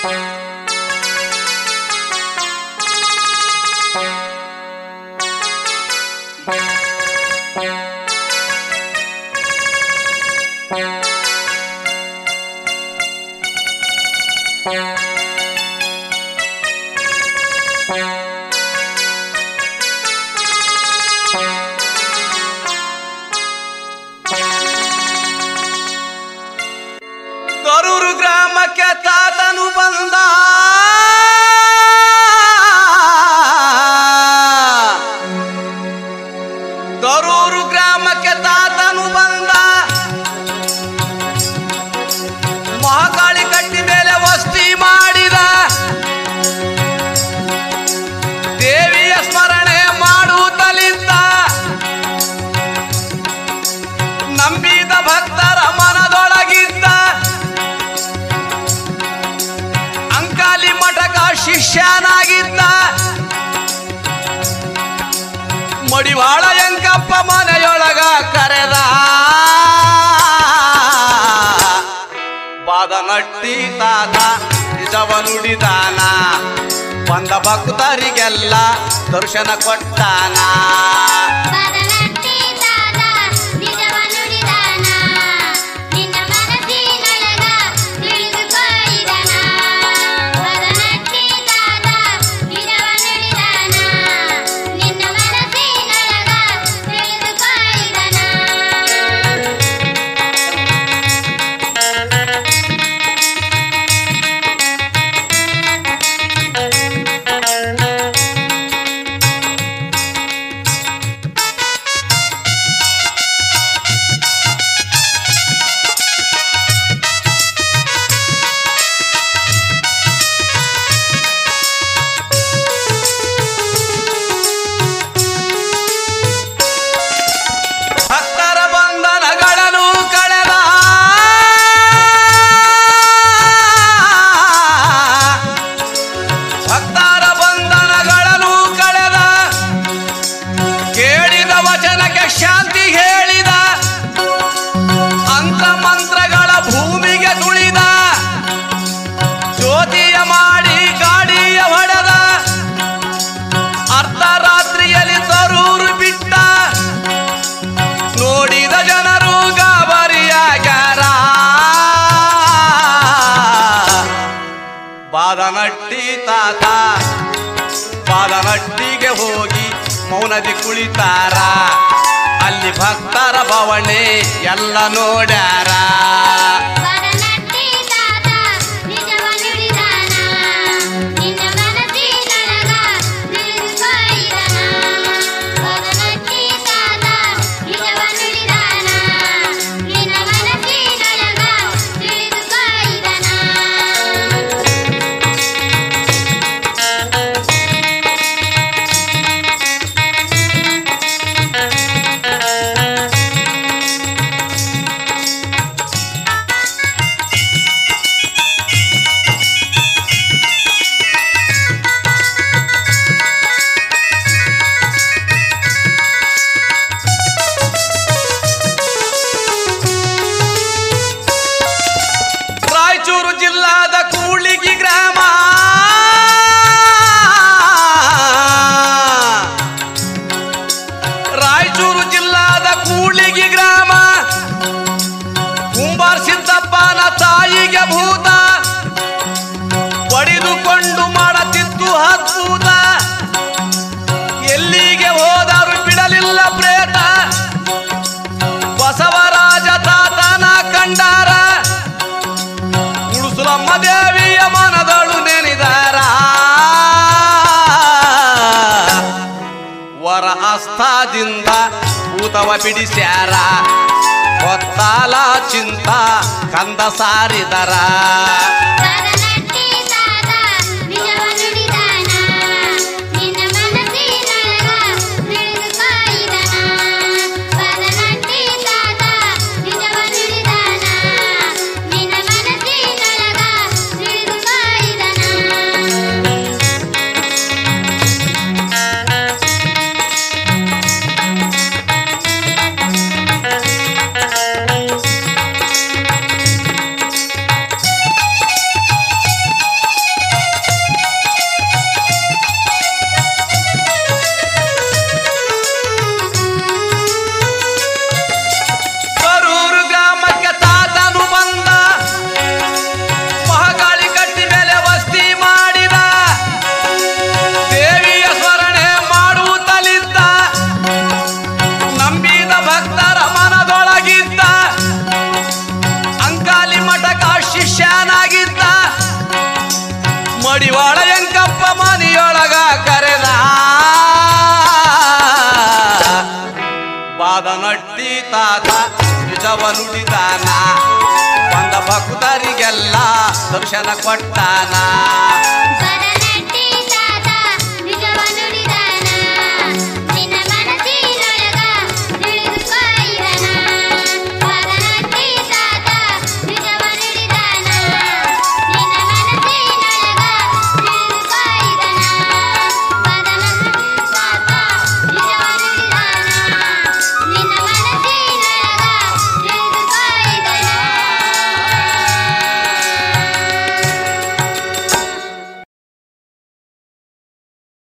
ಗೊರೂರು ಗ್ರಾಮಕ್ಕೆ ತಾತನು ಬಂದ, ಗೊರೂರು ಗ್ರಾಮಕ್ಕೆ ತಾತನು ಬಂದ. ಮಹಾಕಾಳಿ ಕಟ್ಟಿ ಮೇಲೆ ವಸ್ತಿ ಮಾಡಿದ, ದೇವಿಯ ಸ್ಮರಣೆ ಮಾಡುತ್ತಲಿದ್ದ. ನಂಬಿದ ಭಕ್ತರ ಮನದೊಳಗಿದ್ದ ಅಂಕಾಲಿ ಮಠಕ ಶಿಷ್ಯನಾಗಿದ್ದ. ಮಡಿವಾಳ ಎಂಕಪ್ಪ ಮನೆಯೊಳಗ ಕರೆದ, ಬಾದನಟ್ಟಿ ತಾತ ನಿಜವ ನುಡಿದಾನ. ಬಂದ ಭಕ್ತರಿಗೆಲ್ಲ ದರ್ಶನ ಕೊಟ್ಟಾನ. ಶಾಂತಿ ಹೇಳಿದ, ಅಂತ್ರ ಮಂತ್ರಗಳ ಭೂಮಿಗೆ ತುಳಿದ. ಜ್ಯೋತಿಯ ಮಾಡಿ ಗಾಡಿಯ ಹೊಡೆದ, ಅರ್ಧರಾತ್ರಿಯಲ್ಲಿ ತರೂರು ಬಿಟ್ಟ. ನೋಡಿದ ಜನರು ಗಾಬರಿಯಾಗ್ಯಾರ. ಬಾದನಟ್ಟಿ ತಾತ ಬಾದನಟ್ಟಿಗೆ ಹೋಗಿ ಮೌನದಿ ಕುಳಿತಾರ. ಅಲ್ಲಿ ಭಕ್ತರ ಭವಣೆ ಎಲ್ಲ ನೋಡ್ಯಾರ. ಜಿಲ್ಲಾದ ಕೂಡ್ಲಿಗಿ ಗ್ರಾಮ, ರಾಯಚೂರು ಜಿಲ್ಲಾದ ಕೂಡ್ಲಿಗಿ ಗ್ರಾಮ. ಕುಂಬಾರ ಸಿದ್ದಪ್ಪನ ತಾಯಿಗೆ ಭೂತ ಬಡಿದುಕೊಂಡು ಮಾಡತಿತ್ತು ಅದ್ಭುತ. ಎಲ್ಲಿಗೆ ಹೋದರು ಬಿಡಲಿಲ್ಲ ಪ್ರೇತ. ಬಸವರಾಜ ತಾತನ ಕಂಡಾರ, ಉಳುಸುಲಮ್ಮ ದೇವಿಯ ಮನದಳು ನೆನೆದಾರ. ವರ ಹಸ್ತದಿಂದ ಭೂತವ ಬಿಡಿಸ್ಯಾರ, ಹೊತ್ತಾಲ ಚಿಂತ ಕಂದ ಸಾರಿದರ. ಬಾಯಿಯೊಳಗ ಕರೆದ ಬಾದನಟ್ಟಿ ತಾತ ನಿಜವ ನುಡಿದಾನ ಬಂದ ಭಕ್ತರಿಗೆಲ್ಲ ದರ್ಶನ ಕೊಟ್ಟಾನ